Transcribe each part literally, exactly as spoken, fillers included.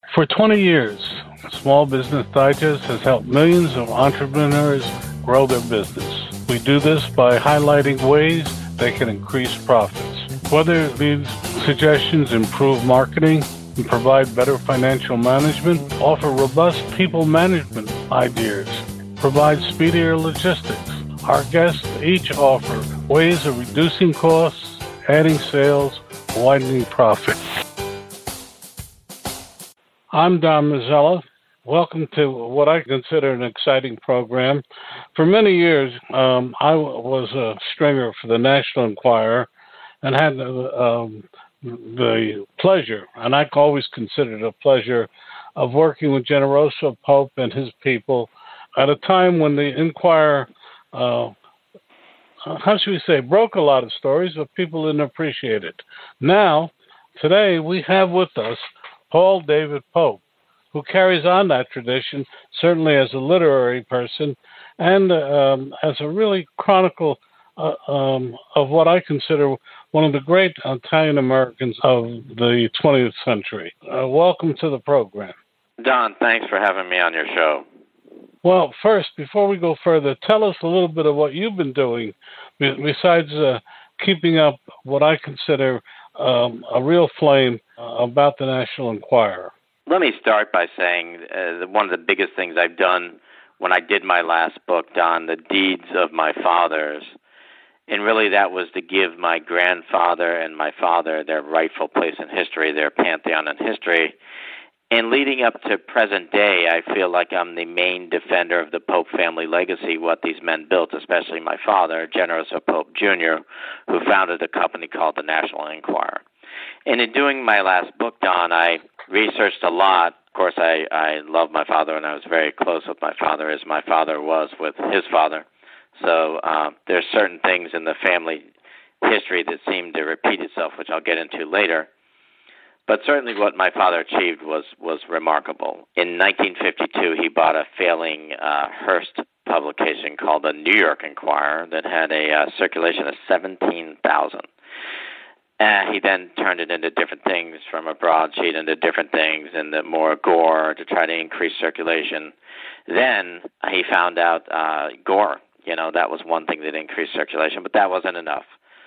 For twenty years, Small Business Digest has helped millions of entrepreneurs grow their business. We do this by highlighting ways they can increase profits. Whether these suggestions improve marketing, provide better financial management, offer robust people management ideas, provide speedier logistics, our guests each offer ways of reducing costs, adding sales, widening profits. I'm Don Mazzella. Welcome to what I consider an exciting program. For many years, um, I was a stringer for the National Enquirer and had um, the pleasure, and I always considered it a pleasure, of working with Generoso Pope and his people at a time when the Enquirer, uh, how should we say, broke a lot of stories, but people didn't appreciate it. Now, today, we have with us Paul David Pope, who carries on that tradition, certainly as a literary person, and um, as a really chronicle uh, um, of what I consider one of the great Italian-Americans of the twentieth century. Uh, welcome to the program. Don, thanks for having me on your show. Well, first, before we go further, tell us a little bit of what you've been doing besides uh, keeping up what I consider um, a real flame uh, about the National Enquirer. Let me start by saying uh, one of the biggest things I've done when I did my last book, Don, The Deeds of My Fathers, and really that was to give my grandfather and my father their rightful place in history, their pantheon in history. And leading up to present day, I feel like I'm the main defender of the Pope family legacy, what these men built, especially my father, Generoso Pope Junior, who founded a company called the National Enquirer. And in doing my last book, Don, I researched a lot. Of course, I, I love my father, and I was very close with my father, as my father was with his father. So uh, there's certain things in the family history that seem to repeat itself, which I'll get into later. But certainly what my father achieved was, was remarkable. In nineteen fifty-two, he bought a failing uh, Hearst publication called the New York Enquirer that had a uh, circulation of seventeen thousand. Uh, he then turned it into different things, from a broadsheet into different things, and the more gore to try to increase circulation. Then he found out uh, gore. You know, that was one thing that increased circulation, but that wasn't enough.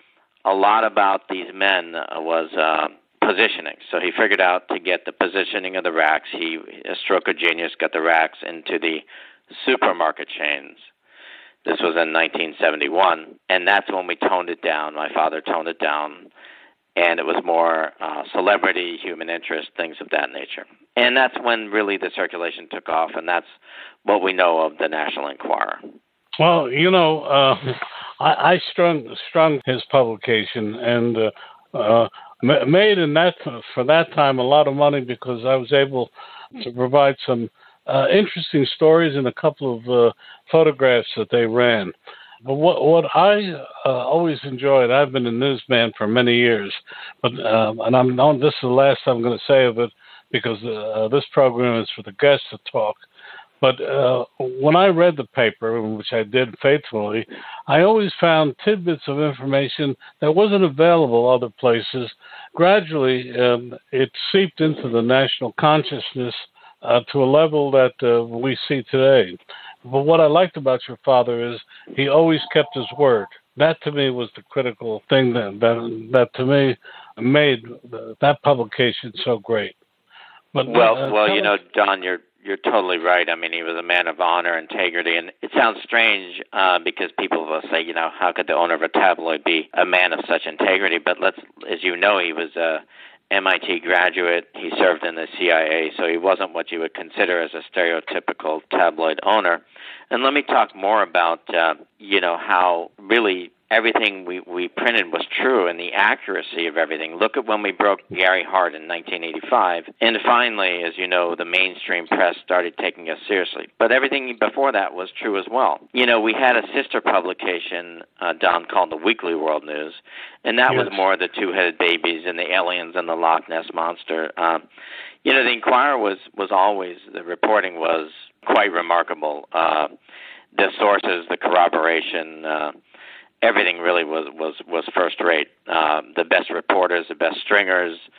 A lot about these men uh, was uh, positioning. So he figured out to get the positioning of the racks. He, a stroke of genius, got the racks into the supermarket chains. This was in nineteen seventy-one, and that's when we toned it down. My father toned it down, and it was more uh, celebrity, human interest, things of that nature. And that's when really the circulation took off, and that's what we know of the National Enquirer. Well, you know, uh, I, I strung, strung his publication and uh, uh, made in that for that time a lot of money because I was able to provide some uh, interesting stories and a couple of uh, photographs that they ran. But what what I uh, always enjoyed, I've been a newsman for many years, but uh, and I'm on, this is the last I'm going to say of it because uh, this program is for the guests to talk. But uh, when I read the paper, which I did faithfully, I always found tidbits of information that wasn't available other places. Gradually, um, it seeped into the national consciousness uh, to a level that uh, we see today. But what I liked about your father is he always kept his word. That, to me, was the critical thing that that, that to me, made that publication so great. But Well, uh, well, you know, Don, you're You're totally right. I mean, he was a man of honor, integrity, and it sounds strange uh, because people will say, you know, how could the owner of a tabloid be a man of such integrity? But let's, as you know, he was a M I T graduate. He served in the C I A, so he wasn't what you would consider as a stereotypical tabloid owner. And let me talk more about, uh, you know, how really everything we, we printed was true and the accuracy of everything. Look at when we broke Gary Hart in nineteen eighty-five. And finally, as you know, the mainstream press started taking us seriously. But everything before that was true as well. You know, we had a sister publication, uh, Don, called the Weekly World News, and that yes. was more the two-headed babies and the aliens and the Loch Ness Monster. Um, you know, the Enquirer was, was always, the reporting was quite remarkable. Uh, the sources, the corroboration, uh, everything really was, was, was first rate. Uh, the best reporters, the best stringers,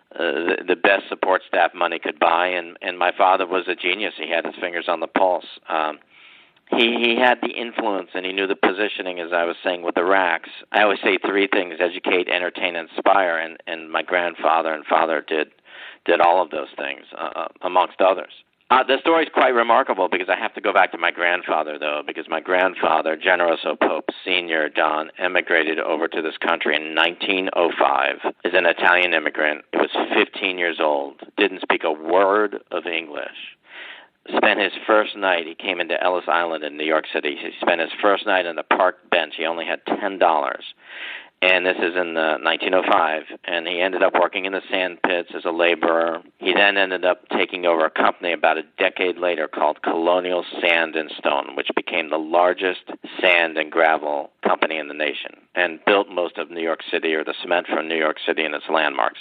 uh, the, the best support staff money could buy, and, and my father was a genius. He had his fingers on the pulse. Um, he, he had the influence, and he knew the positioning, as I was saying, with the racks. I always say three things: educate, entertain, inspire, and, and my grandfather and father did did all of those things, uh, amongst others. Uh, the story is quite remarkable because I have to go back to my grandfather, though, because my grandfather, Generoso Pope Senior Don, emigrated over to this country in nineteen oh five as an Italian immigrant. He was fifteen years old, didn't speak a word of English. Spent his first night, he came into Ellis Island in New York City. He spent his first night on the park bench. He only had ten dollars. And this is in uh, nineteen oh five, and he ended up working in the sand pits as a laborer. He then ended up taking over a company about a decade later called Colonial Sand and Stone, which became the largest sand and gravel company in the nation, and built most of New York City, or the cement from New York City and its landmarks.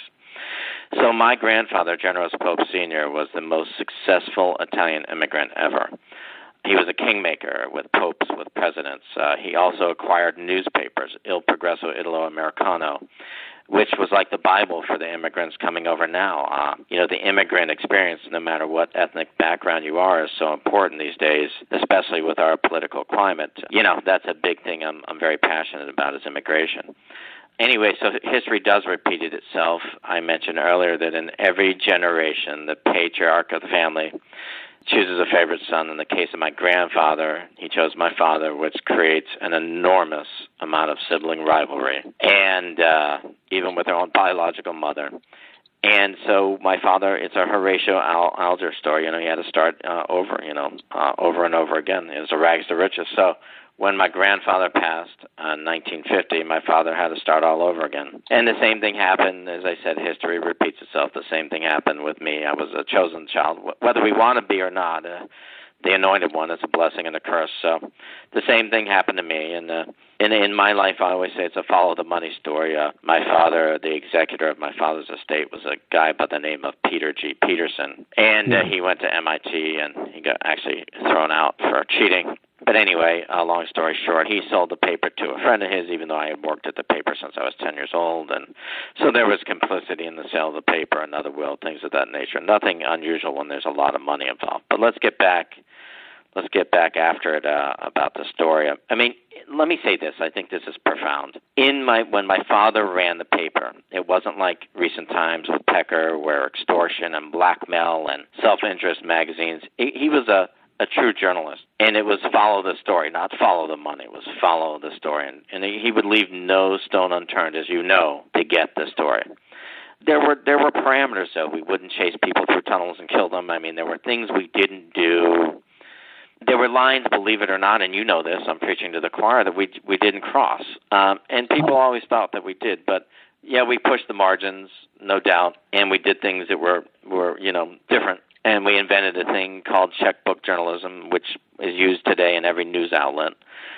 So my grandfather, Generoso Pope Senior, was the most successful Italian immigrant ever. He was a kingmaker with popes, with presidents. Uh, he also acquired newspapers, Il Progresso Italo-Americano, which was like the Bible for the immigrants coming over now. Uh, you know, the immigrant experience, no matter what ethnic background you are, is so important these days, especially with our political climate. You know, that's a big thing I'm, I'm very passionate about, is immigration. Anyway, so history does repeat it itself. I mentioned earlier that in every generation, the patriarch of the family chooses a favorite son. In the case of my grandfather, he chose my father, which creates an enormous amount of sibling rivalry, and uh, even with their own biological mother. And so my father, it's a Horatio Al- Alger story. You know, he had to start uh, over, you know, uh, over and over again. It was a rags to riches. So when my grandfather passed uh, in nineteen fifty, my father had to start all over again. And the same thing happened. As I said, history repeats itself. The same thing happened with me. I was a chosen child, whether we want to be or not. Uh, the anointed one is a blessing and a curse. So the same thing happened to me. And uh, in, in my life, I always say it's a follow the money story. Uh, my father, the executor of my father's estate, was a guy by the name of Peter G. Peterson. And uh, he went to M I T, and he got actually thrown out for cheating. But anyway, uh, long story short, he sold the paper to a friend of his, even though I had worked at the paper since I was ten years old. And so there was complicity in the sale of the paper, another will, things of that nature. Nothing unusual when there's a lot of money involved. But let's get back, let's get back after it uh, about the story. I mean, let me say this. I think this is profound. In my when my father ran the paper, it wasn't like recent times with Pecker, where extortion and blackmail and self-interest magazines. He, he was a a true journalist, and it was follow the story, not follow the money. It was follow the story, and, and he would leave no stone unturned, as you know, to get the story. There were there were parameters, though. We wouldn't chase people through tunnels and kill them. I mean, there were things we didn't do. There were lines, believe it or not, and you know this, I'm preaching to the choir, that we we didn't cross. Um, and people always thought that we did, but yeah, we pushed the margins, no doubt, and we did things that were, were you know, different. And we invented a thing called checkbook journalism, which is used today in every news outlet.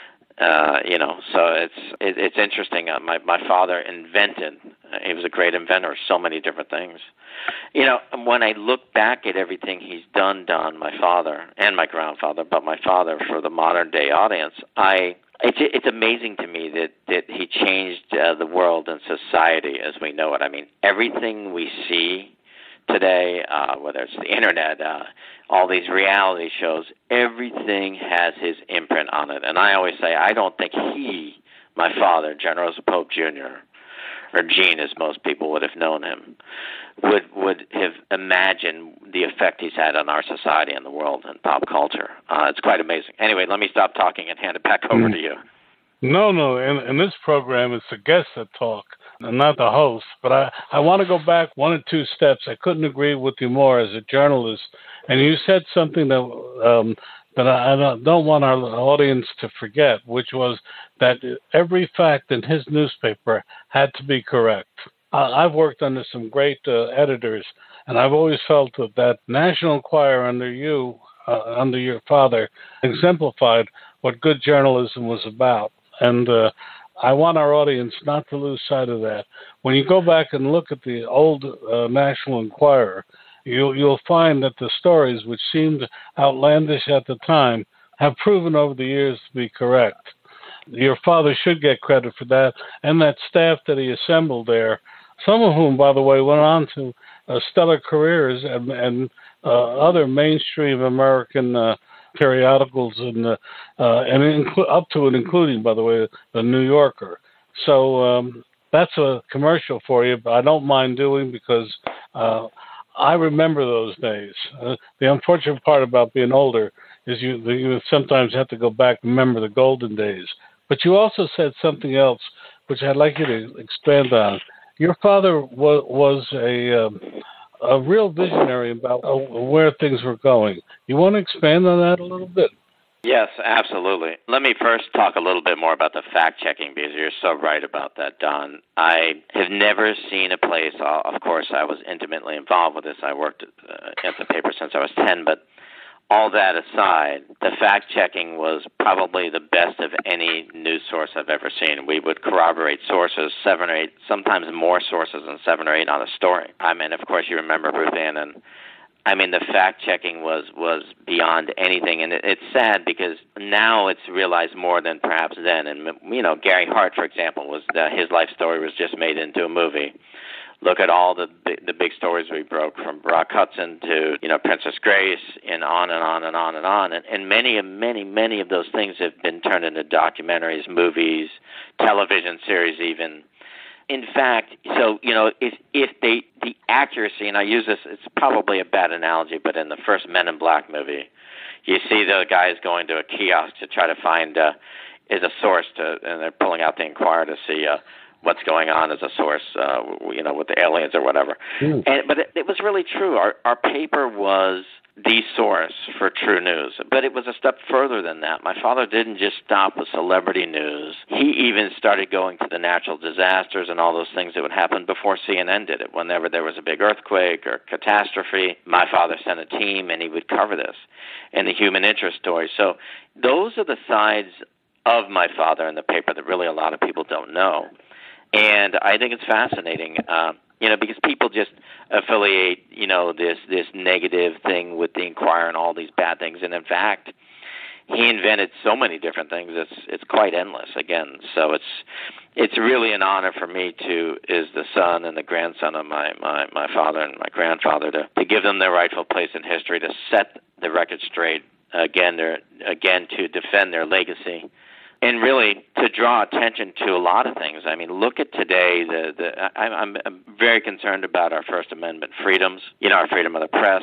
Uh, you know, so it's it, it's interesting. Uh, my my father invented. Uh, he was a great inventor of so many different things. You know, when I look back at everything he's done, Don, my father and my grandfather, but my father for the modern day audience, I. It's it's amazing to me that, that he changed uh, the world and society as we know it. I mean, everything we see today, uh, whether it's the internet, uh, all these reality shows, everything has his imprint on it. And I always say, I don't think he, my father, Generoso Pope Junior, or Gene, as most people would have known him, would would have imagined the effect he's had on our society and the world and pop culture. Uh, it's quite amazing. Anyway, let me stop talking and hand it back over mm. to you. No, no. In, in this program, it's the guests that talk, and not the host. But I, I want to go back one or two steps. I couldn't agree with you more as a journalist. And you said something that um, that I, I don't want our audience to forget, which was that every fact in his newspaper had to be correct. I, I've worked under some great uh, editors, and I've always felt that that National Enquirer under you, uh, under your father, exemplified what good journalism was about. And uh, I want our audience not to lose sight of that. When you go back and look at the old uh, National Enquirer, you'll, you'll find that the stories, which seemed outlandish at the time, have proven over the years to be correct. Your father should get credit for that, and that staff that he assembled there some of whom, by the way, went on to uh, stellar careers and, and uh, other mainstream American uh, periodicals, and uh, uh, and inc- up to and including, by the way, the New Yorker. So um, that's a commercial for you, but I don't mind doing because uh, I remember those days. Uh, the unfortunate part about being older is you you sometimes have to go back and remember the golden days. But you also said something else, which I'd like you to expand on. Your father was, was a um, a real visionary about uh, where things were going. You want to expand on that a little bit? Yes, absolutely. Let me first talk a little bit more about the fact-checking, because you're so right about that, Don. I have never seen a place, uh, of course, I was intimately involved with this. I worked uh, at the paper since I was ten, but all that aside, the fact-checking was probably the best of any news source I've ever seen. We would corroborate sources, seven or eight, sometimes more sources than seven or eight on a story. I mean, of course, you remember Ruth Ann, and I mean, the fact-checking was, was beyond anything, and it, it's sad because now it's realized more than perhaps then. And, you know, Gary Hart, for example, was the, his life story was just made into a movie. Look at all the the big stories we broke, from Brock Hudson to, you know, Princess Grace, and on and on and on and on. And, and many, many, many of those things have been turned into documentaries, movies, television series even. In fact, so, you know, if if they, the accuracy, and I use this, it's probably a bad analogy, but in the first Men in Black movie, you see the guys going to a kiosk to try to find, uh, is a source to, and they're pulling out the Enquirer to see uh, what's going on as a source, uh, you know, with the aliens or whatever. Mm. And But it, it was really true. Our, our paper was the source for true news. But it was a step further than that. My father didn't just stop with celebrity news. He even started going to the natural disasters and all those things that would happen before C N N did it. Whenever there was a big earthquake or catastrophe, my father sent a team and he would cover this, and the human interest story. So those are the sides of my father in the paper that really a lot of people don't know. And I think it's fascinating. Uh, You know, because people just affiliate, you know, this this negative thing with the Enquirer and all these bad things. And in fact, he invented so many different things. It's it's quite endless. Again, so it's it's really an honor for me to, is the son and the grandson of my, my, my father and my grandfather, to, to give them their rightful place in history, to set the record straight again, their, again to defend their legacy. And really, to draw attention to a lot of things. I mean, look at today. The, the I, I'm, I'm very concerned about our First Amendment freedoms, you know, our freedom of the press.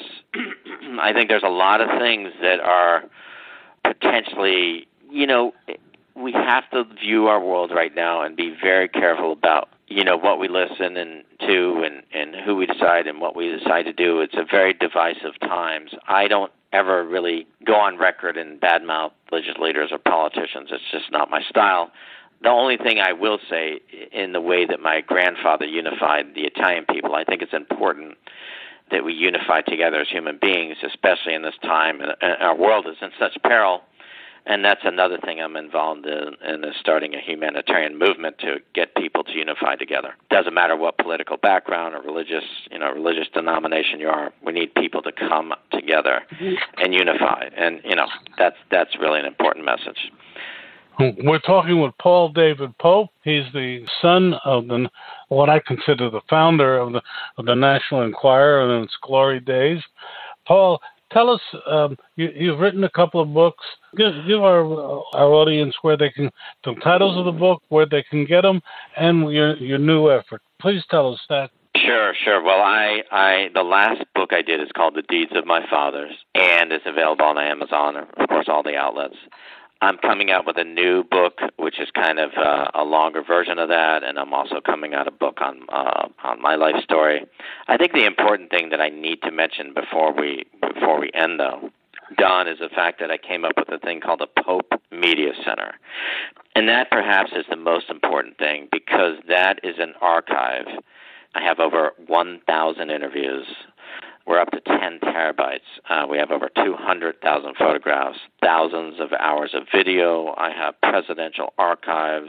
I think there's a lot of things that are potentially, you know, we have to view our world right now and be very careful about, you know, what we listen and to and, and who we decide and what we decide to do. It's a very divisive times. I don't ever really go on record and badmouth religious leaders or politicians. It's just not my style. The only thing I will say, in the way that my grandfather unified the Italian people, I think it's important that we unify together as human beings, especially in this time. Our world is in such peril, and that's another thing I'm involved in, in is starting a humanitarian movement to get people to unify together. Doesn't matter what political background or religious, you know, religious denomination you are. We need people to come together and unify, and you know, that's that's really an important message. We're talking with Paul David Pope. He's the son of the, what I consider the founder of the of the National Enquirer in its glory days. Paul, tell us, um, you, you've written a couple of books. Give, give our our audience where they can, the titles of the book, where they can get them, and your your new effort. Please tell us that. Sure, sure. Well, I, I the last book I did is called The Deeds of My Fathers, and it's available on Amazon, or of course all the outlets. I'm coming out with a new book, which is kind of uh, a longer version of that, and I'm also coming out a book on uh, on my life story. I think the important thing that I need to mention before we before we end, though, Don, is the fact that I came up with a thing called the Pope Media Center, and that perhaps is the most important thing, because that is an archive. I have over one thousand interviews. We're up to ten terabytes. Uh, we have over two hundred thousand photographs, thousands of hours of video. I have presidential archives,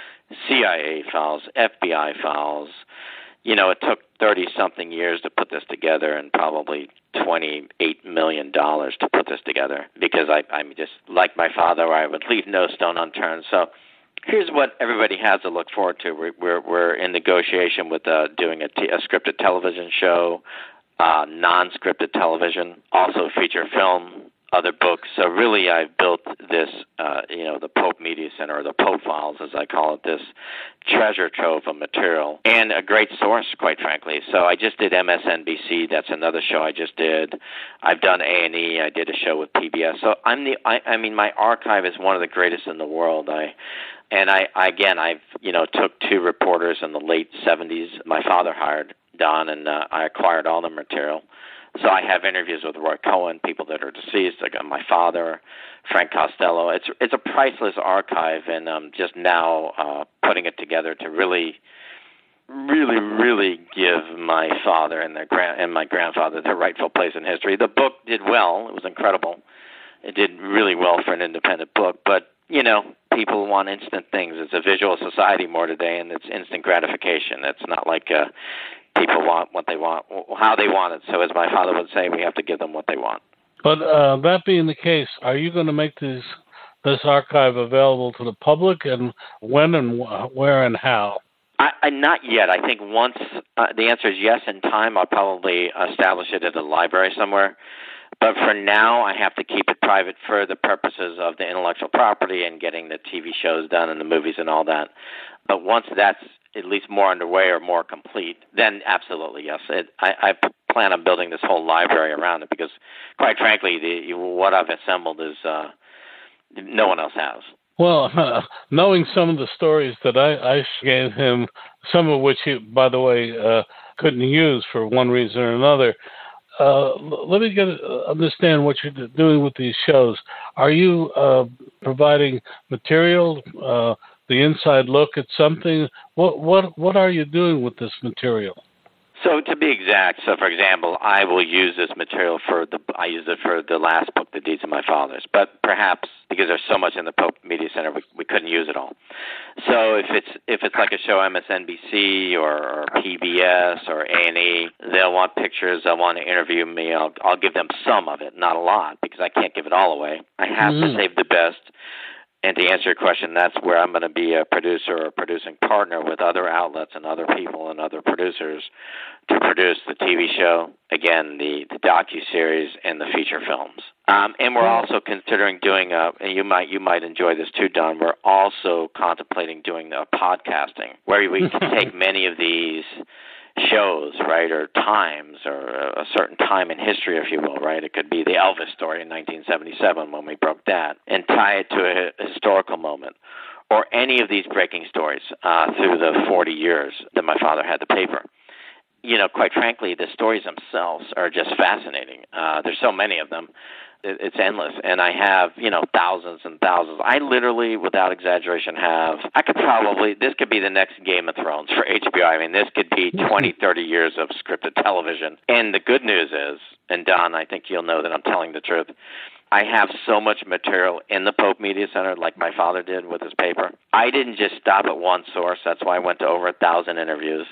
C I A files, F B I files. You know, it took thirty-something years to put this together, and probably twenty-eight million dollars to put this together, because I, I'm just like my father, where I would leave no stone unturned. So Here's what everybody has to look forward to. We're we're, we're in negotiation with uh, doing a, t- a scripted television show, uh, non-scripted television, also feature film, other books. So really, I've built this, uh, you know, the Pope Media Center, or the Pope Files, as I call it, this treasure trove of material, and a great source, quite frankly. So I just did M S N B C. That's another show I just did. I've done A and E. I did a show with P B S. So I'm the. I, I mean, my archive is one of the greatest in the world. I. And I, I, again, I've, you know, took two reporters in the late seventies. My father hired Don, and uh, I acquired all the material. So I have interviews with Roy Cohen, people that are deceased. I got my father, Frank Costello. It's it's a priceless archive, and I'm just now uh, putting it together to really, really, really give my father and their grand and my grandfather their rightful place in history. The book did well; it was incredible. It did really well for an independent book, but you know, people want instant things. It's a visual society more today, and it's instant gratification. It's not like uh, people want what they want, how they want it. So as my father would say, we have to give them what they want. But uh, that being the case, are you going to make these, this archive available to the public, and when and wh- where and how? I, I, not yet. I think once uh, the answer is yes, in time, I'll probably establish it at a library somewhere. But for now, I have to keep it private for the purposes of the intellectual property and getting the T V shows done and the movies and all that. But once that's at least more underway or more complete, then absolutely, yes. It, I, I plan on building this whole library around it because, quite frankly, the, what I've assembled is uh, no one else has. Well, uh, knowing some of the stories that I, I gave him, some of which he, by the way, uh, couldn't use for one reason or another, Uh, let me get uh, understand what you're doing with these shows. Are you uh, providing material, uh, the inside look at something? What what what are you doing with this material? So to be exact, so for example, I will use this material for the, I used it for the last book, The Deeds of My Fathers, but perhaps because there's so much in the Pope Media Center, we, we couldn't use it all. So if it's if it's like a show M S N B C or, or P B S or A and E, they'll want pictures, they'll want to interview me, I'll, I'll give them some of it, not a lot, because I can't give it all away. I have mm-hmm. to save the best. And to answer your question, that's where I'm going to be a producer or producing partner with other outlets and other people and other producers to produce the T V show, again, the, the docuseries and the feature films. Um, and we're also considering doing, a, and you might you might enjoy this too, Don, we're also contemplating doing a podcasting where we can take many of these shows, right, or times, or a certain time in history, if you will, right? It could be the Elvis story in nineteen seventy-seven when we broke that, and tie it to a historical moment, or any of these breaking stories uh, through the forty years that my father had the paper. You know, quite frankly, the stories themselves are just fascinating. Uh, there's so many of them. It's endless, and I have, you know, thousands and thousands. I literally, without exaggeration, have, I could probably, this could be the next Game of Thrones for H B O. I mean, this could be twenty, thirty years of scripted television. And the good news is, and Don, I think you'll know that I'm telling the truth, I have so much material in the Pope Media Center, like my father did with his paper. I didn't just stop at one source. That's why I went to over a thousand interviews.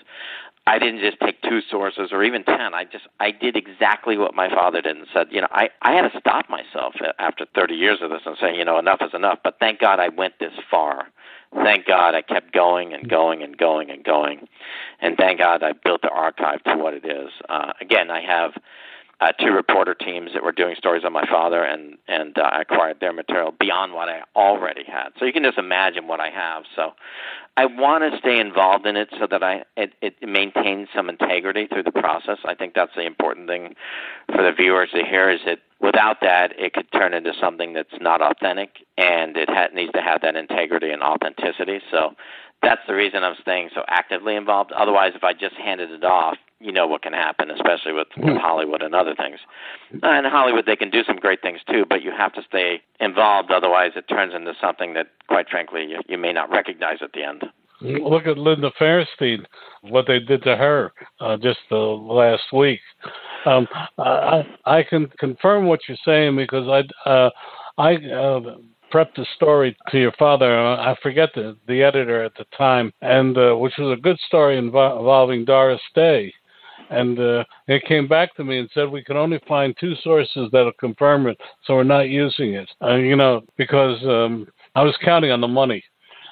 I didn't just take two sources or even ten. I just I did exactly what my father did and said, you know, I, I had to stop myself after thirty years of this and say, you know, enough is enough. But thank God I went this far. Thank God I kept going and going and going and going. And thank God I built the archive to what it is. Uh, again, I have uh, two reporter teams that were doing stories on my father, and, and uh, I acquired their material beyond what I already had. So you can just imagine what I have. So I want to stay involved in it so that I it, it maintains some integrity through the process. I think that's the important thing for the viewers to hear, is that without that, it could turn into something that's not authentic, and it ha- needs to have that integrity and authenticity. So that's the reason I'm staying so actively involved. Otherwise, if I just handed it off, you know what can happen, especially with, with Hollywood and other things. Uh, in Hollywood, they can do some great things too, but you have to stay involved. Otherwise, it turns into something that, quite frankly, you, you may not recognize at the end. Look at Linda Fairstein, what they did to her uh, just the last week. Um, I, I can confirm what you're saying because I, uh, I uh, prepped a story to your father. I forget the, the editor at the time, and uh, which was a good story invo- involving Doris Day. And uh, it came back to me and said we can only find two sources that'll confirm it, so we're not using it. Uh, you know, because um, I was counting on the money.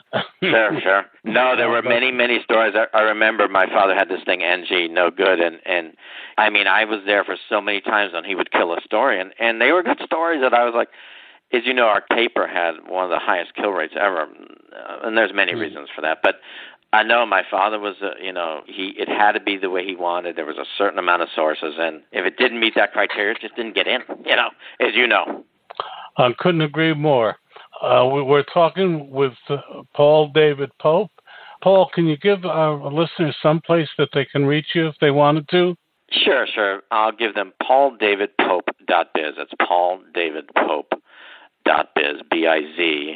Sure, sure. No, there were many, many stories. I, I remember my father had this thing, N G, no good, and and I mean, I was there for so many times when he would kill a story, and and they were good stories that I was like, as you know, our paper had one of the highest kill rates ever, uh, and there's many mm. reasons for that, but I know my father was, uh, you know, he it had to be the way he wanted. There was a certain amount of sources, and if it didn't meet that criteria, it just didn't get in, you know, as you know. I couldn't agree more. Uh, we, we're talking with uh, Paul David Pope. Paul, can you give our listeners some place that they can reach you if they wanted to? Sure, sure. I'll give them paul david pope dot biz. That's paul david pope dot biz, B I Z.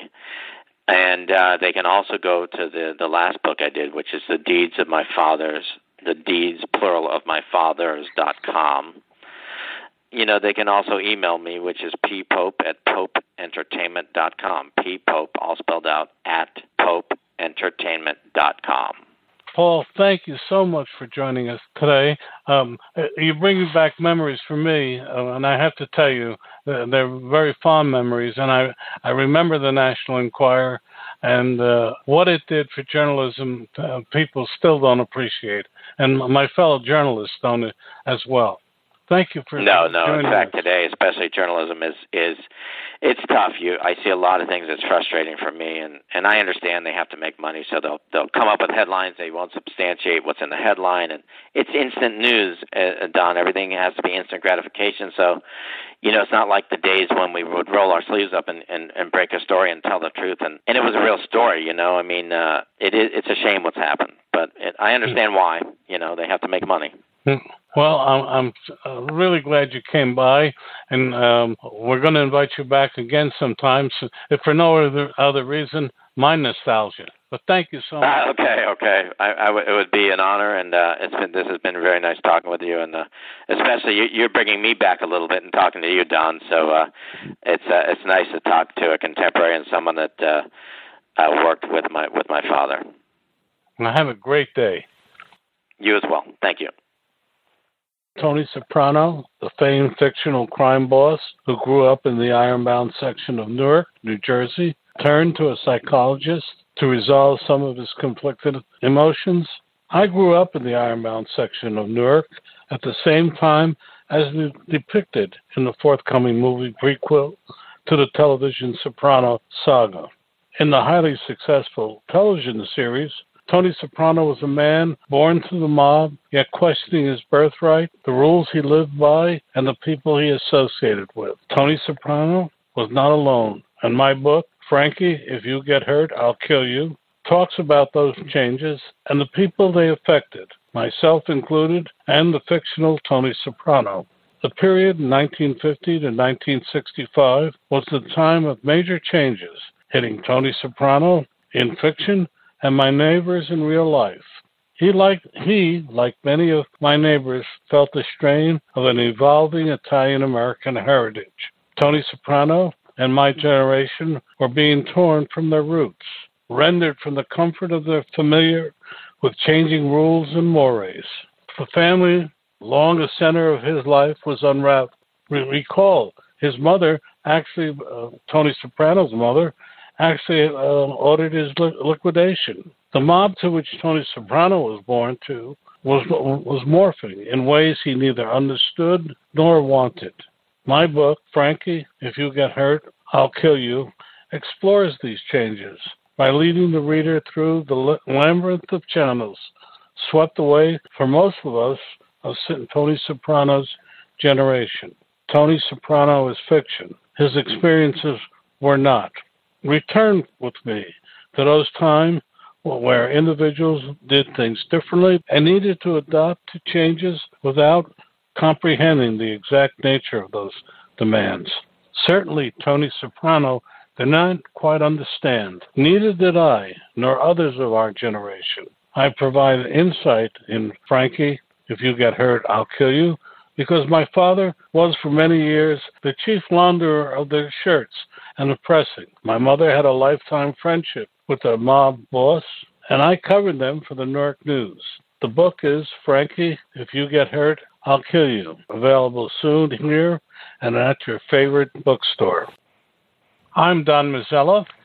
And uh, they can also go to the, the last book I did, which is The Deeds of My Fathers, the deeds, plural, of my fathers dot com. You know, they can also email me, which is ppope at pope entertainment dot com. Ppope, all spelled out, at pope entertainment dot com. Paul, thank you so much for joining us today. Um, you're bringing back memories for me, uh, and I have to tell you, uh, they're very fond memories. And I, I remember the National Enquirer and uh, what it did for journalism. Uh, people still don't appreciate, and my fellow journalists don't as well. Thank you for no, no. joining In fact, us. today, especially journalism is is it's tough. You, I see a lot of things that's frustrating for me, and, and I understand they have to make money, so they'll they'll come up with headlines. They won't substantiate what's in the headline, and it's instant news, uh, Don. Everything has to be instant gratification. So, you know, it's not like the days when we would roll our sleeves up and, and, and break a story and tell the truth, and, and it was a real story. You know, I mean, uh, it is it's a shame what's happened, but it, I understand why. You know, they have to make money. Well, I'm, I'm really glad you came by, and um, we're going to invite you back again sometime, so if for no other, other reason, my nostalgia. But thank you so much. Uh, okay, okay. I, I w- it would be an honor, and uh, it's been this has been very nice talking with you, and uh, especially you, you're bringing me back a little bit and talking to you, Don. So uh, it's uh, it's nice to talk to a contemporary and someone that uh, uh, worked with my with my father. Well, have a great day. You as well. Thank you. Tony Soprano, the famed fictional crime boss who grew up in the ironbound section of Newark, New Jersey, turned to a psychologist to resolve some of his conflicted emotions. I grew up in the ironbound section of Newark at the same time as depicted in the forthcoming movie prequel to the television Soprano saga. In the highly successful television series, Tony Soprano was a man born to the mob, yet questioning his birthright, the rules he lived by, and the people he associated with. Tony Soprano was not alone, and my book, Frankie, If You Get Hurt, I'll Kill You, talks about those changes and the people they affected, myself included, and the fictional Tony Soprano. The period nineteen fifty to nineteen sixty-five was the time of major changes, hitting Tony Soprano in fiction and my neighbors in real life. He, like he, like many of my neighbors, felt the strain of an evolving Italian-American heritage. Tony Soprano and my generation were being torn from their roots, rendered from the comfort of their familiar with changing rules and mores. The family, long a center of his life, was unraveled. Recall, his mother, actually, uh, Tony Soprano's mother, actually uh, ordered his li- liquidation. The mob to which Tony Soprano was born to was was morphing in ways he neither understood nor wanted. My book, Frankie, If You Get Hurt, I'll Kill You, explores these changes by leading the reader through the labyrinth of channels swept away for most of us of Tony Soprano's generation. Tony Soprano is fiction. His experiences were not. Return with me to those times where individuals did things differently and needed to adapt to changes without comprehending the exact nature of those demands. Certainly, Tony Soprano did not quite understand. Neither did I, nor others of our generation. I provide insight in Frankie, If You Get Hurt, I'll Kill You, because my father was for many years the chief launderer of their shirts and the pressing. My mother had a lifetime friendship with a mob boss, and I covered them for the Newark News. The book is Frankie, If You Get Hurt, I'll Kill You, available soon here and at your favorite bookstore. I'm Don Mazzella,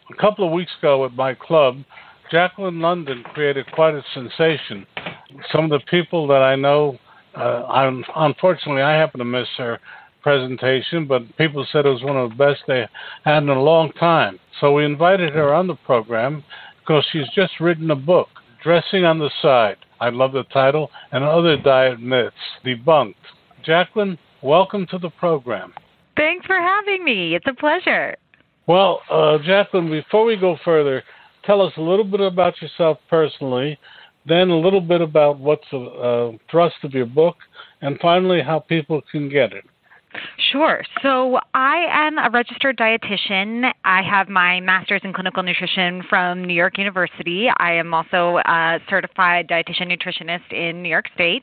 a couple of weeks ago at my club, Jacqueline London created quite a sensation. Some of the people that I know, uh, I'm, unfortunately, I happen to miss her presentation, but people said it was one of the best they had in a long time. So we invited her on the program because she's just written a book, Dressing on the Side. I love the title, and Other Diet Myths Debunked. Jacqueline, welcome to the program. Thanks for having me. It's a pleasure. Well, uh, Jacqueline, before we go further, tell us a little bit about yourself personally, then a little bit about what's the uh, thrust of your book, and finally how people can get it. Sure. So I am a registered dietitian. I have my master's in clinical nutrition from New York University. I am also a certified dietitian nutritionist in New York State.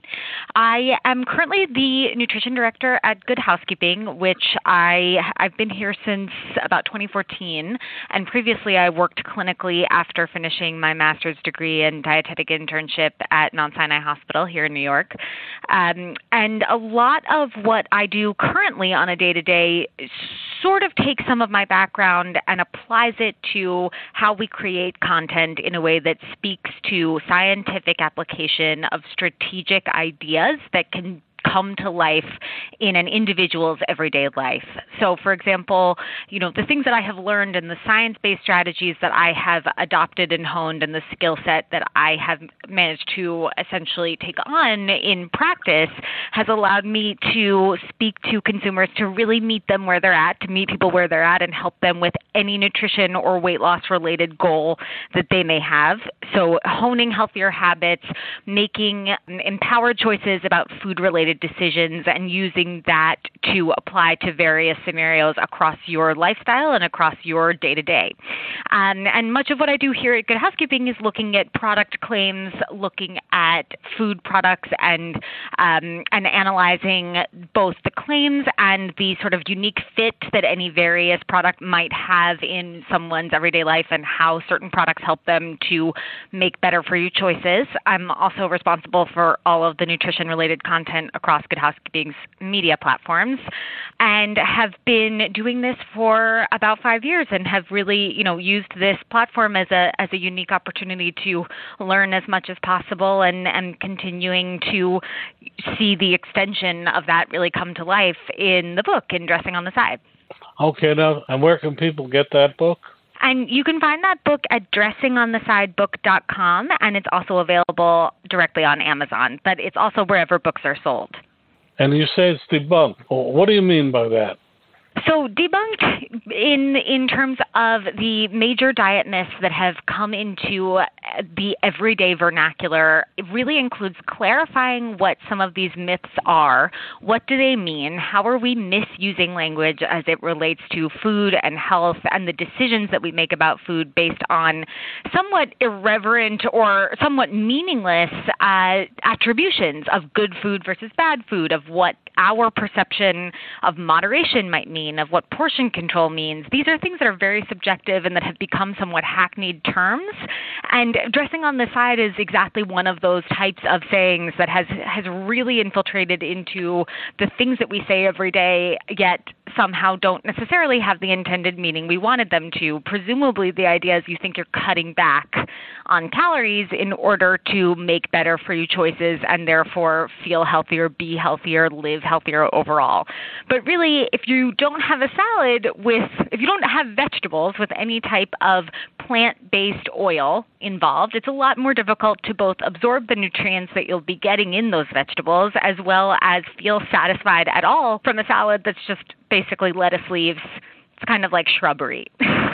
I am currently the nutrition director at Good Housekeeping, which I, I've been here since about twenty fourteen. And previously I worked clinically after finishing my master's degree and dietetic internship at Mount Sinai Hospital here in New York. Um, and a lot of what I do currently Currently on a day-to-day sort of takes some of my background and applies it to how we create content in a way that speaks to scientific application of strategic ideas that can come to life in an individual's everyday life. So, for example, you know, the things that I have learned and the science-based strategies that I have adopted and honed and the skill set that I have managed to essentially take on in practice has allowed me to speak to consumers, to really meet them where they're at, to meet people where they're at and help them with any nutrition or weight loss related goal that they may have. So honing healthier habits, making empowered choices about food-related decisions, and using that to apply to various scenarios across your lifestyle and across your day-to-day. Um, and much of what I do here at Good Housekeeping is looking at product claims, looking at food products, and um, and analyzing both the claims and the sort of unique fit that any various product might have in someone's everyday life and how certain products help them to make better for you choices. I'm also responsible for all of the nutrition-related content across Good Housekeeping's media platforms, and have been doing this for about five years and have really, you know, used this platform as a as a unique opportunity to learn as much as possible, and, and continuing to see the extension of that really come to life in the book, in Dressing on the Side. Okay, now, and where can people get that book? And you can find that book at dressing on the side book dot com, and it's also available directly on Amazon, but it's also wherever books are sold. And you say it's debunked. What do you mean by that? So debunked in in terms of the major diet myths that have come into the everyday vernacular, it really includes clarifying what some of these myths are. What do they mean? How are we misusing language as it relates to food and health and the decisions that we make about food based on somewhat irreverent or somewhat meaningless uh, attributions of good food versus bad food, of what our perception of moderation might mean, of what portion control means. These are things that are very subjective and that have become somewhat hackneyed terms. And dressing on the side is exactly one of those types of sayings that has, has really infiltrated into the things that we say every day, yet somehow don't necessarily have the intended meaning we wanted them to. Presumably the idea is you think you're cutting back on calories in order to make better for you choices and therefore feel healthier, be healthier, live healthier overall. But really, if you don't have a salad with, if you don't have vegetables with any type of plant-based oil involved, it's a lot more difficult to both absorb the nutrients that you'll be getting in those vegetables as well as feel satisfied at all from a salad that's just basically lettuce leaves. It's kind of like shrubbery.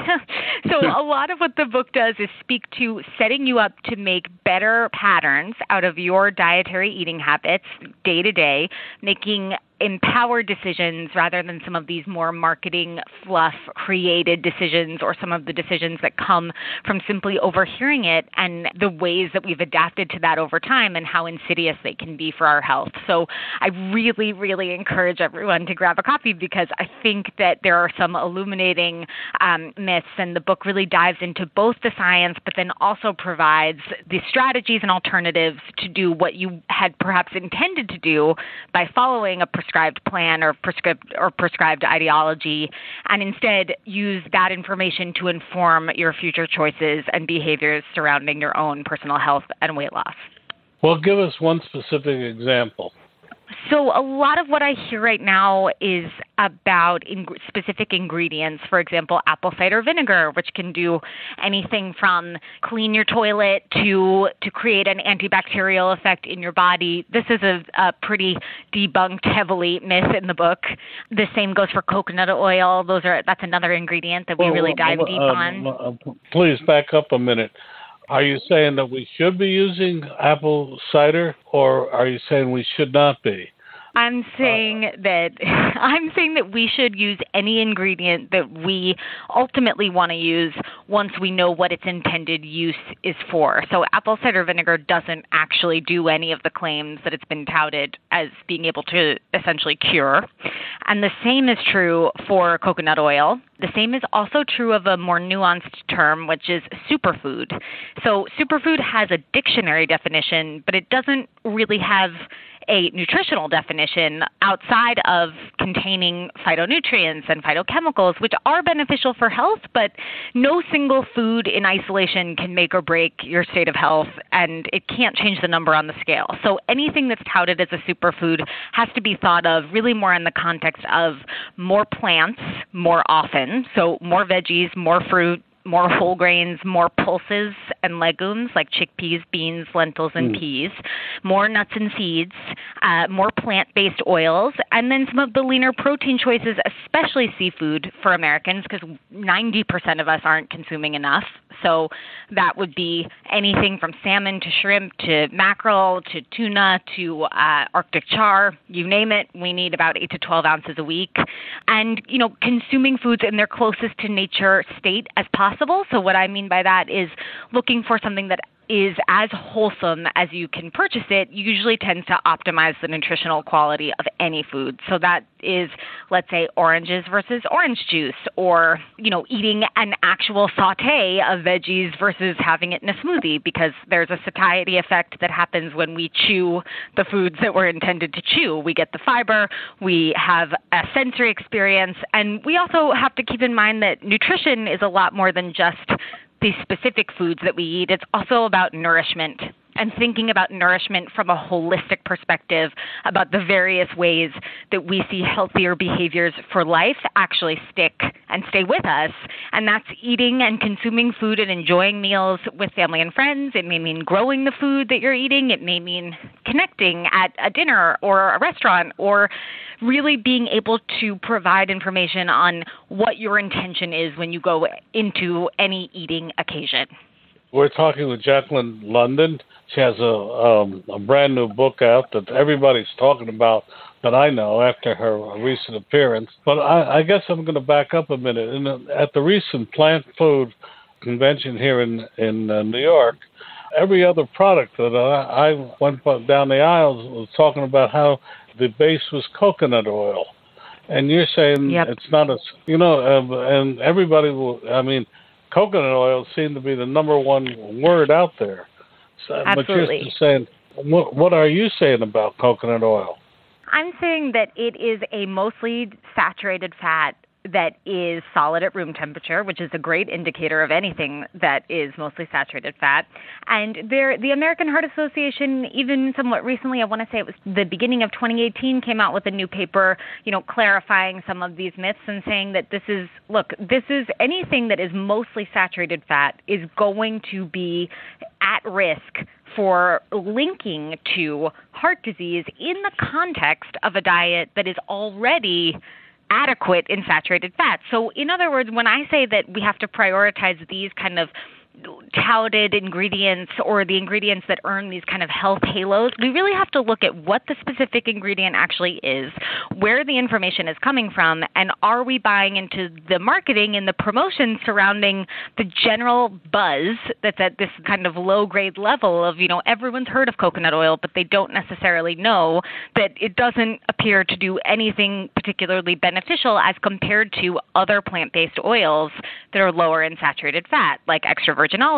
So a lot of what the book does is speak to setting you up to make better patterns out of your dietary eating habits day to day, making empowered decisions rather than some of these more marketing fluff created decisions or some of the decisions that come from simply overhearing it and the ways that we've adapted to that over time and how insidious they can be for our health. So I really, really encourage everyone to grab a copy because I think that there are some illuminating um, myths, and the book really dives into both the science but then also provides the strategies and alternatives to do what you had perhaps intended to do by following a prescribed prescribed plan or prescribed or prescribed ideology, and instead use that information to inform your future choices and behaviors surrounding your own personal health and weight loss. Well, give us one specific example. So a lot of what I hear right now is about in- specific ingredients. For example, apple cider vinegar, which can do anything from clean your toilet to to create an antibacterial effect in your body. This is a, a pretty debunked heavily myth in the book. The same goes for coconut oil. Those are that's another ingredient that we well, really well, dive uh, deep uh, on. Uh, please back up a minute. Are you saying that we should be using apple cider, or are you saying we should not be? I'm saying that I'm saying that we should use any ingredient that we ultimately want to use once we know what its intended use is for. So apple cider vinegar doesn't actually do any of the claims that it's been touted as being able to essentially cure. And the same is true for coconut oil. The same is also true of a more nuanced term, which is superfood. So superfood has a dictionary definition, but it doesn't really have a nutritional definition outside of containing phytonutrients and phytochemicals, which are beneficial for health, but no single food in isolation can make or break your state of health, and it can't change the number on the scale. So anything that's touted as a superfood has to be thought of really more in the context of more plants more often, so more veggies, more fruit, more whole grains, more pulses and legumes like chickpeas, beans, lentils, and mm. peas, more nuts and seeds, uh, more plant-based oils, and then some of the leaner protein choices, especially seafood for Americans, because ninety percent of us aren't consuming enough. So that would be anything from salmon to shrimp to mackerel to tuna to uh, Arctic char, you name it. We need about eight to twelve ounces a week. And, you know, consuming foods in their closest to nature state as possible. So what I mean by that is looking for something that is as wholesome as you can purchase it usually tends to optimize the nutritional quality of any food. So that is, let's say, oranges versus orange juice, or, you know, eating an actual saute of veggies versus having it in a smoothie, because there's a satiety effect that happens when we chew the foods that we're intended to chew. We get the fiber, we have a sensory experience, and we also have to keep in mind that nutrition is a lot more than just these specific foods that we eat. It's also about nourishment and thinking about nourishment from a holistic perspective about the various ways that we see healthier behaviors for life actually stick and stay with us. And that's eating and consuming food and enjoying meals with family and friends. It may mean growing the food that you're eating. It may mean connecting at a dinner or a restaurant, or really being able to provide information on what your intention is when you go into any eating occasion. We're talking with Jacqueline London. She has a um, a brand new book out that everybody's talking about, that I know after her recent appearance. But I, I guess I'm going to back up a minute. In the, at the recent Plant Food Convention here in, in uh, New York, every other product that I, I went down the aisles was talking about how the base was coconut oil. And you're saying yep. It's not a, you know, uh, and everybody will, I mean, coconut oil seemed to be the number one word out there. So, Absolutely. But you're saying, what, what are you saying about coconut oil? I'm saying that it is a mostly saturated fat that is solid at room temperature, which is a great indicator of anything that is mostly saturated fat. And there, the American Heart Association, even somewhat recently, I want to say it was the beginning of twenty eighteen, came out with a new paper, you know, clarifying some of these myths and saying that this is, look, this is anything that is mostly saturated fat is going to be at risk for linking to heart disease in the context of a diet that is already adequate in saturated fat. So in other words, when I say that we have to prioritize these kind of touted ingredients or the ingredients that earn these kind of health halos, we really have to look at what the specific ingredient actually is, where the information is coming from, and are we buying into the marketing and the promotion surrounding the general buzz that's at this kind of low-grade level of, you know, everyone's heard of coconut oil, but they don't necessarily know that it doesn't appear to do anything particularly beneficial as compared to other plant-based oils that are lower in saturated fat, like extra virgin olive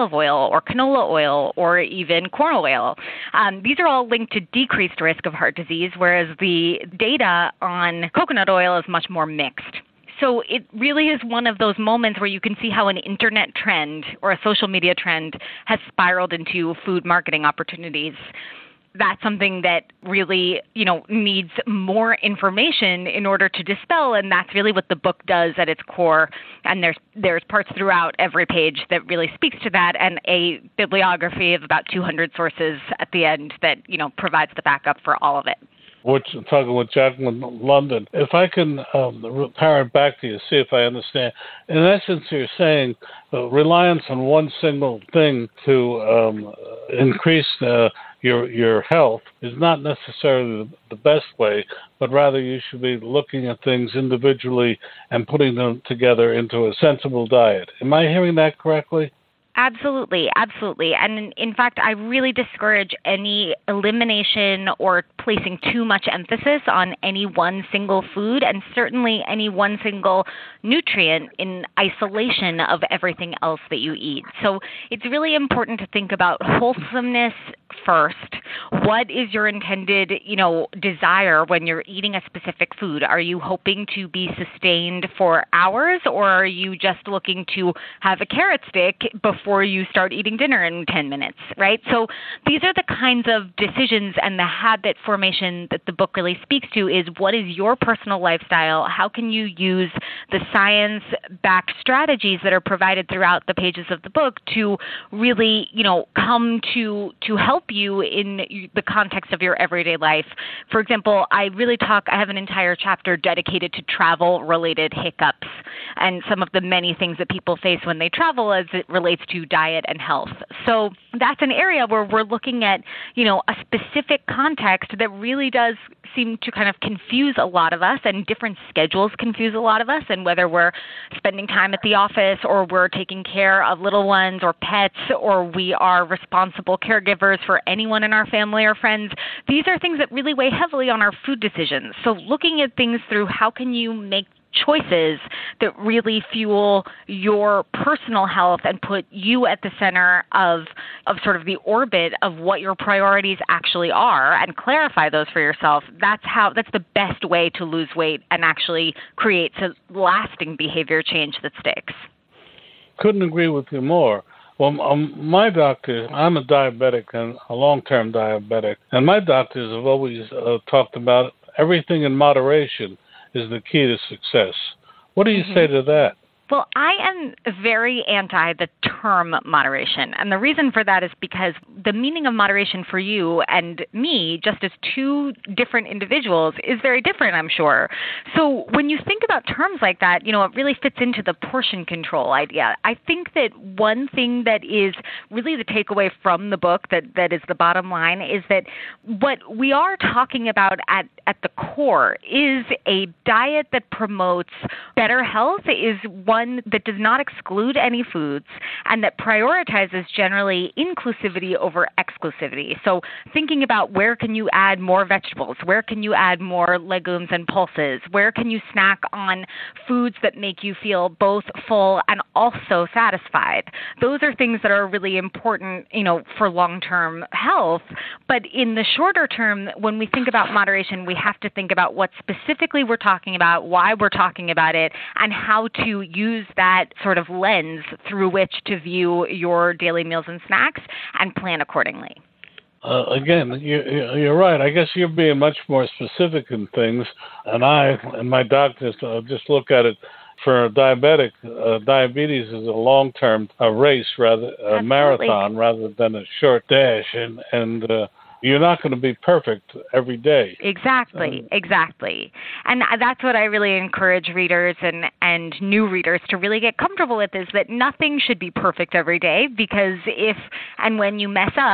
olive oil or canola oil or even corn oil. Um, these are all linked to decreased risk of heart disease, whereas the data on coconut oil is much more mixed. So it really is one of those moments where you can see how an internet trend or a social media trend has spiraled into food marketing opportunities. That's something that really, you know, needs more information in order to dispel, and that's really what the book does at its core. And there's there's parts throughout every page that really speaks to that, and a bibliography of about two hundred sources at the end that, you know, provides the backup for all of it. Which, talking with Jacqueline London, if I can um, parrot back to you, see if I understand. In essence, you're saying uh, reliance on one single thing to um, increase uh, your your health is not necessarily the best way, but rather you should be looking at things individually and putting them together into a sensible diet. Am I hearing that correctly? Absolutely, absolutely. And in fact, I really discourage any elimination or placing too much emphasis on any one single food, and certainly any one single nutrient in isolation of everything else that you eat. So it's really important to think about wholesomeness first. What is your intended, you know, desire when you're eating a specific food? Are you hoping to be sustained for hours, or are you just looking to have a carrot stick before you start eating dinner in ten minutes, right? So these are the kinds of decisions and the habit formation that the book really speaks to. Is what is your personal lifestyle? How can you use the science-backed strategies that are provided throughout the pages of the book to really, you know, come to to help you in the context of your everyday life? For example, I really talk, I have an entire chapter dedicated to travel-related hiccups and some of the many things that people face when they travel as it relates to diet and health. So that's an area where we're looking at, you know, a specific context that really does seem to kind of confuse a lot of us, and different schedules confuse a lot of us, and whether we're spending time at the office or we're taking care of little ones or pets, or we are responsible caregivers for anyone in our family or friends, these are things that really weigh heavily on our food decisions. So looking at things through how can you make choices that really fuel your personal health and put you at the center of of sort of the orbit of what your priorities actually are, and clarify those for yourself. That's how that's the best way to lose weight and actually create a lasting behavior change that sticks. Couldn't agree with you more. Well, um, my doctor, I'm a diabetic and a long-term diabetic, and my doctors have always uh, talked about everything in moderation is the key to success. What do you mm-hmm. say to that? Well, I am very anti the term moderation. And the reason for that is because the meaning of moderation for you and me, just as two different individuals, is very different, I'm sure. So when you think about terms like that, you know, it really fits into the portion control idea. I think that one thing that is really the takeaway from the book, that, that is the bottom line, is that what we are talking about at, at the core is a diet that promotes better health, is one that does not exclude any foods, and that prioritizes generally inclusivity over exclusivity. So thinking about where can you add more vegetables, where can you add more legumes and pulses, where can you snack on foods that make you feel both full and also satisfied. Those are things that are really important, you know, for long-term health. But in the shorter term, when we think about moderation, we have to think about what specifically we're talking about, why we're talking about it, and how to use that sort of lens through which to view your daily meals and snacks and plan accordingly. Uh, again, you, you're right. I guess you're being much more specific in things, and I and my doctors uh, just look at it. For a diabetic, uh, diabetes is a long-term a race, rather a marathon, rather than a short dash, and and uh, you're not going to be perfect every day. Exactly, um, exactly. And that's what I really encourage readers and, and new readers to really get comfortable with, is that nothing should be perfect every day, because if and when you mess up,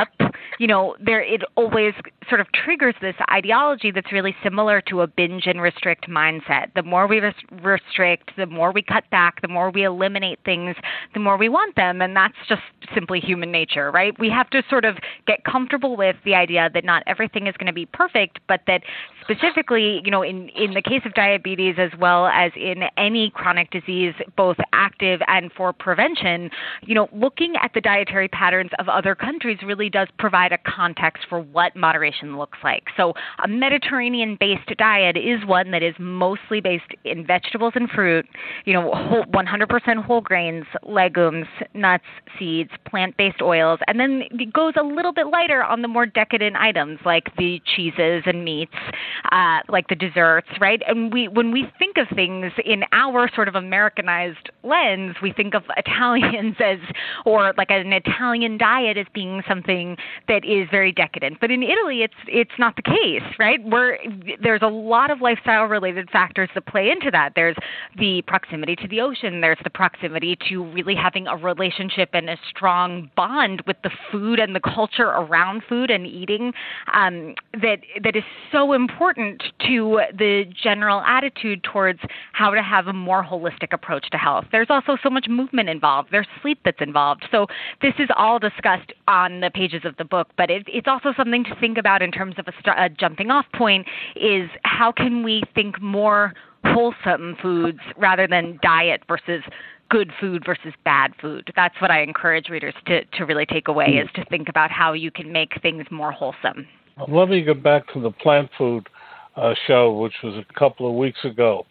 you know, there it always sort of triggers this ideology that's really similar to a binge and restrict mindset. The more we res- restrict, the more we cut back, the more we eliminate things, the more we want them. And that's just simply human nature, right? We have to sort of get comfortable with the idea that not everything is going to be perfect, but that specifically, you know, in, in the case of diabetes as well as in any chronic disease, both active and for prevention, you know, looking at the dietary patterns of other countries really does provide a context for what moderation looks like. So a Mediterranean-based diet is one that is mostly based in vegetables and fruit, you know, whole, one hundred percent whole grains, legumes, nuts, seeds, plant-based oils, and then it goes a little bit lighter on the more decadent items like the cheeses and meats, uh, like the desserts, right? And we, when we think of things in our sort of Americanized lens, we think of Italians as, or like an Italian diet as being something that is very decadent. But in Italy, it's it's not the case, right? We're, there's a lot of lifestyle-related factors that play into that. There's the proximity to the ocean. There's the proximity to really having a relationship and a strong bond with the food and the culture around food and eating um, that that is so important to the general attitude towards how to have a more holistic approach to health. There's also so much movement involved. There's sleep that's involved. So this is all discussed on the pages of the book, but it, it's also something to think about in terms of a, st- a jumping off point is how can we think more wholesome foods rather than diet versus good food versus bad food. That's what I encourage readers to, to really take away is to think about how you can make things more wholesome. Let me get back to the plant food uh, show, which was a couple of weeks ago.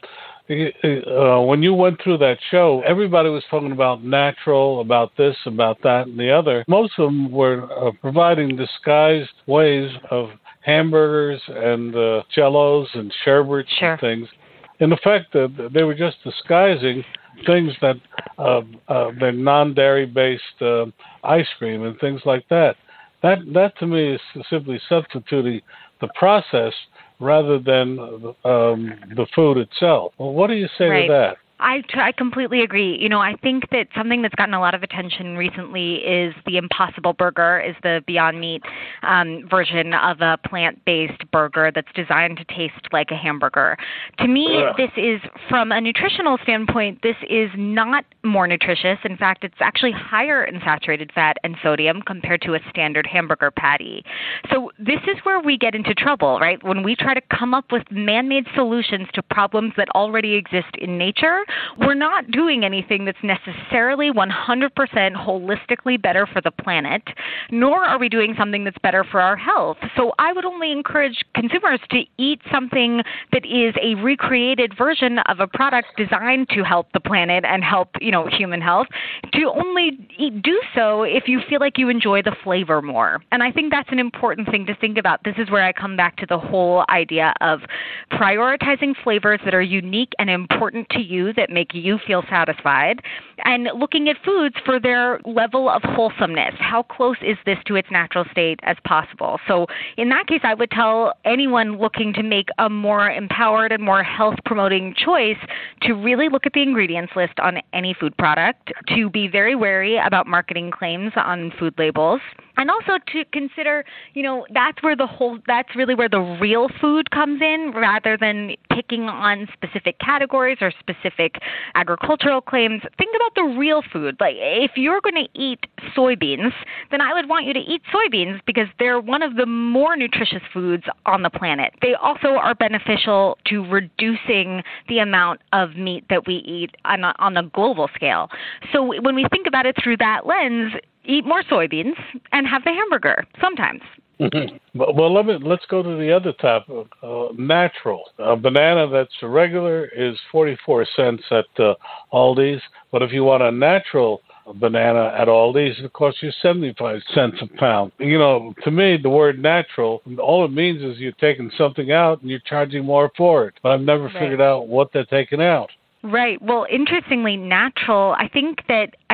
Uh, when you went through that show, everybody was talking about natural, about this, about that, and the other. Most of them were uh, providing disguised ways of hamburgers and uh, jellos and sherbets Sure. and things. In effect, uh, they were just disguising things that uh, uh, they're non-dairy based uh, ice cream and things like that. That that to me is simply substituting the process rather than um, the food itself. Well, what do you say right. to that? I, t- I completely agree. You know, I think that something that's gotten a lot of attention recently is the Impossible Burger, is the Beyond Meat um, version of a plant-based burger that's designed to taste like a hamburger. To me, Ugh. this is, from a nutritional standpoint, this is not more nutritious. In fact, it's actually higher in saturated fat and sodium compared to a standard hamburger patty. So this is where we get into trouble, right? When we try to come up with man-made solutions to problems that already exist in nature, we're not doing anything that's necessarily one hundred percent holistically better for the planet, nor are we doing something that's better for our health. So I would only encourage consumers to eat something that is a recreated version of a product designed to help the planet and help, you know, human health, to only eat, do so if you feel like you enjoy the flavor more. And I think that's an important thing to think about. This is where I come back to the whole idea of prioritizing flavors that are unique and important to you, that make you feel satisfied, and looking at foods for their level of wholesomeness. How close is this to its natural state as possible? So in that case, I would tell anyone looking to make a more empowered and more health-promoting choice to really look at the ingredients list on any food product, to be very wary about marketing claims on food labels, and also to consider, you know, that's where the whole, that's really where the real food comes in, rather than picking on specific categories or specific agricultural claims. Think about the real food. Like, if you're going to eat soybeans, then I would want you to eat soybeans because they're one of the more nutritious foods on the planet. They also are beneficial to reducing the amount of meat that we eat on a, on a global scale. So when we think about it through that lens, eat more soybeans and have the hamburger sometimes. Mm-hmm. Well, let me, let's go to the other topic, uh, natural. A banana that's regular is forty-four cents at uh, Aldi's, but if you want a natural banana at Aldi's, it costs you seventy-five cents a pound. You know, to me, the word natural, all it means is you're taking something out and you're charging more for it. But I've never Right. figured out what they're taking out. Right. Well, interestingly, natural, I think that,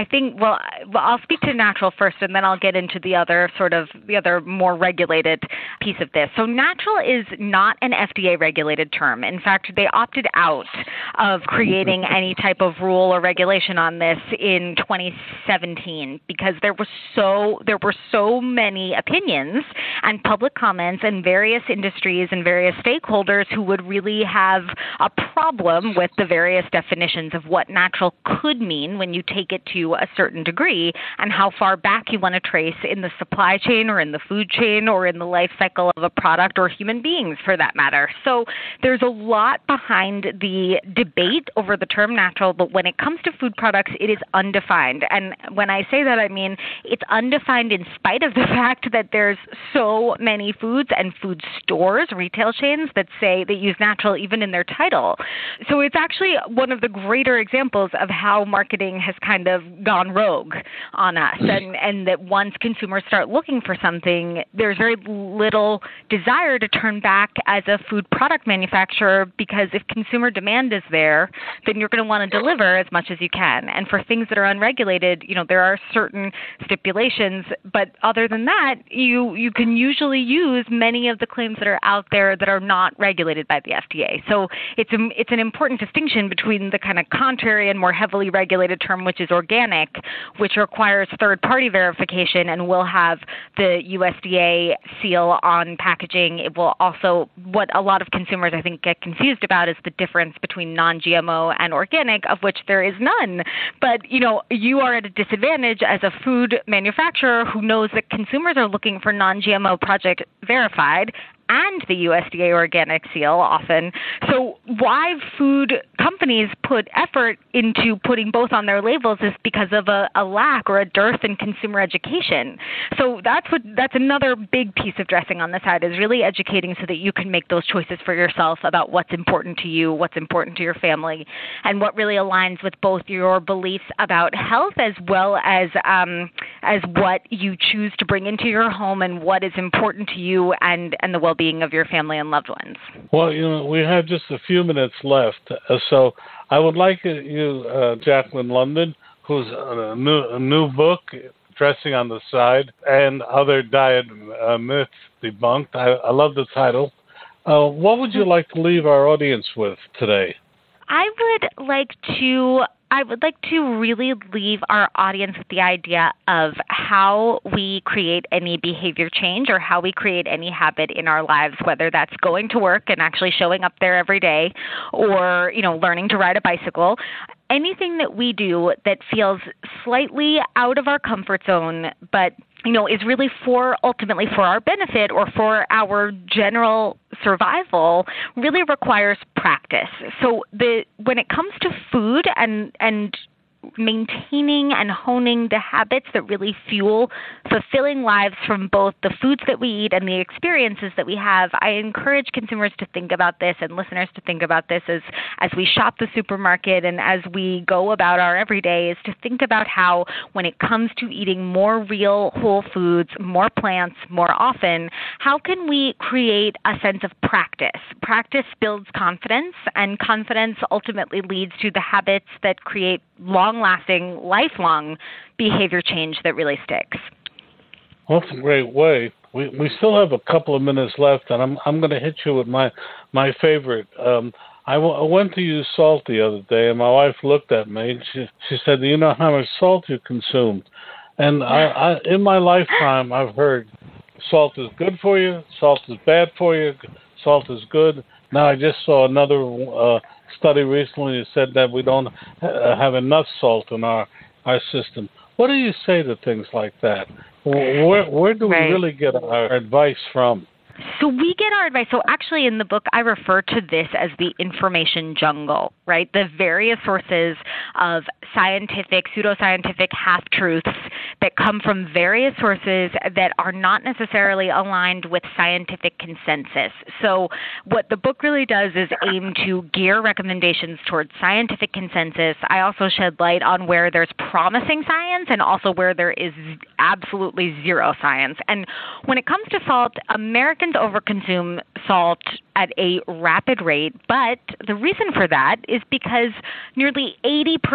I think, well, well, I'll speak to natural first, and then I'll get into the other sort of, the other more regulated piece of this. So natural is not an F D A-regulated term. In fact, they opted out of creating any type of rule or regulation on this in twenty seventeen because there was so there were so many opinions and public comments and various industries and various stakeholders who would really have a problem with the various definitions of what natural could mean when you take it to a certain degree and how far back you want to trace in the supply chain or in the food chain or in the life cycle of a product or human beings for that matter. So there's a lot behind the debate over the term natural, but when it comes to food products, it is undefined. And when I say that, I mean it's undefined in spite of the fact that there's so many foods and food stores, retail chains that say they use natural even in their title. So it's actually one of the greater examples of how marketing has kind of gone rogue on us, and, and that once consumers start looking for something, there's very little desire to turn back as a food product manufacturer, because if consumer demand is there, then you're going to want to deliver as much as you can. And for things that are unregulated, you know, there are certain stipulations, but other than that, you you can usually use many of the claims that are out there that are not regulated by the F D A. So it's a, it's an important distinction between the kind of contrary and more heavily regulated term, which is organic, which requires third-party verification and will have the U S D A seal on packaging. It will also, what a lot of consumers I think get confused about is the difference between non-G M O and organic, of which there is none. But, you know, you are at a disadvantage as a food manufacturer who knows that consumers are looking for non-G M O project verified and the U S D A organic seal often. So why food companies put effort into putting both on their labels is because of a, a lack or a dearth in consumer education. So that's what that's another big piece of dressing on the side, is really educating so that you can make those choices for yourself about what's important to you, what's important to your family, and what really aligns with both your beliefs about health as well as um, as what you choose to bring into your home and what is important to you and, and the well-being of your family and loved ones. Well, you know, we have just a few minutes left, uh, so I would like you, uh, Jacqueline London, who's a new, a new book, Dressing on the Side, and Other Diet uh, Myths Debunked. I, I love the title. Uh, what would you like to leave our audience with today? I would like to I would like to really leave our audience with the idea of how we create any behavior change or how we create any habit in our lives, whether that's going to work and actually showing up there every day, or, you know, learning to ride a bicycle. Anything that we do that feels slightly out of our comfort zone, but, you know, is really for ultimately for our benefit or for our general survival, really requires practice. So the when it comes to food and and maintaining and honing the habits that really fuel fulfilling lives from both the foods that we eat and the experiences that we have, I encourage consumers to think about this and listeners to think about this as, as we shop the supermarket and as we go about our everyday, is to think about how when it comes to eating more real whole foods, more plants, more often, how can we create a sense of practice? Practice builds confidence, and confidence ultimately leads to the habits that create long-lasting, lifelong behavior change that really sticks. Well, that's a great way. We we still have a couple of minutes left, and I'm I'm going to hit you with my my favorite. Um, I, w- I went to use salt the other day, and my wife looked at me, and she she said, "Do you know how much salt you consumed?" And I, I in my lifetime, I've heard salt is good for you, salt is bad for you, salt is good. Now I just saw another uh, study recently that said that we don't ha- have enough salt in our, our system. What do you say to things like that? Where, where do right. we really get our advice from? So we get our advice. So actually in the book, I refer to this as the information jungle, right? The various sources of scientific, pseudoscientific half-truths that come from various sources that are not necessarily aligned with scientific consensus. So what the book really does is aim to gear recommendations towards scientific consensus. I also shed light on where there's promising science and also where there is absolutely zero science. And when it comes to salt, Americans overconsume salt at a rapid rate, but the reason for that is because nearly eighty percent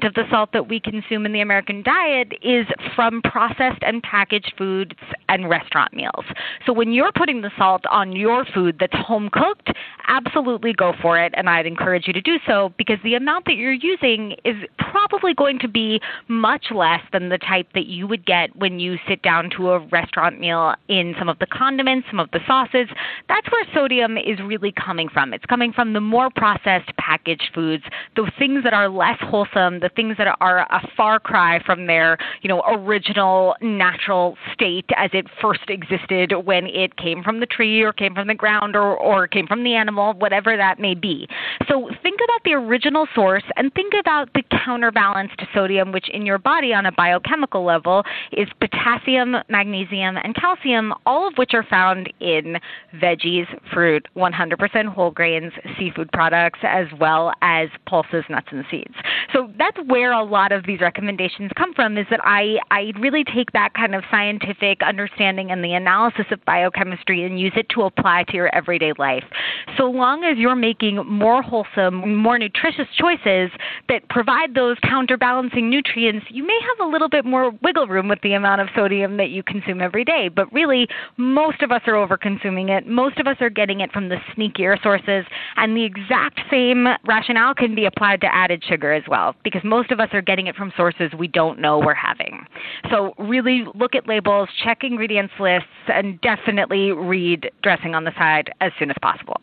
of the salt that we consume in the American diet is from processed and packaged foods and restaurant meals. So when you're putting the salt on your food that's home cooked, absolutely go for it, and I'd encourage you to do so, because the amount that you're using is probably going to be much less than the type that you would get when you sit down to a restaurant meal in some of the condiments, some of the sauces. That's where sodium is really coming from. It's coming from the more processed packaged foods, those things that are less wholesome, the things that are a far cry from their, you know, original natural state as it first existed when it came from the tree or came from the ground or, or came from the animal, whatever that may be. So think about the original source and think about the counterbalance to sodium, which in your body on a biochemical level is potassium, magnesium, and calcium, all of which are found in veggies, fruit, one hundred percent whole grains, seafood products, as well as pulses, nuts, and seeds. So that's where a lot of these recommendations come from, is that I, I really take that kind of scientific understanding and the analysis of biochemistry and use it to apply to your everyday life. So long as you're making more wholesome, more nutritious choices that provide those counterbalancing nutrients, you may have a little bit more wiggle room with the amount of sodium that you consume every day. But really, most of us are over-consuming it. Most of us are getting it from the sneakier sources. And the exact same rationale can be applied to added sugar as well, because most of us are getting it from sources we don't know we're having. So really look at labels, check ingredients lists, and definitely read Dressing on the Side as soon as possible.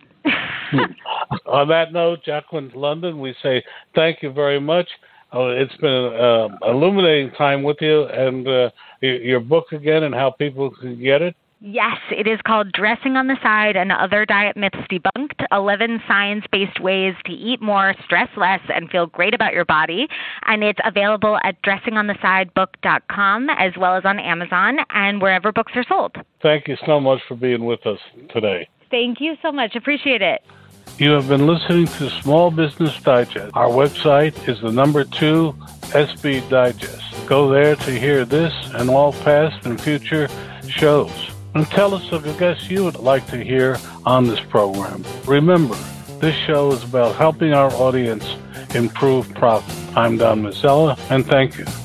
On that note, Jacqueline London, we say thank you very much. Oh, it's been an uh, illuminating time with you, and uh, your book again and how people can get it. Yes, it is called Dressing on the Side and Other Diet Myths Debunked, eleven Science-Based Ways to Eat More, Stress Less, and Feel Great About Your Body. And it's available at dressing on the side book dot com as well as on Amazon and wherever books are sold. Thank you so much for being with us today. Thank you so much. Appreciate it. You have been listening to Small Business Digest. Our website is the number two S B Digest. Go there to hear this and all past and future shows. And tell us of a guest you would like to hear on this program. Remember, this show is about helping our audience improve profit. I'm Don Mazzella, and thank you.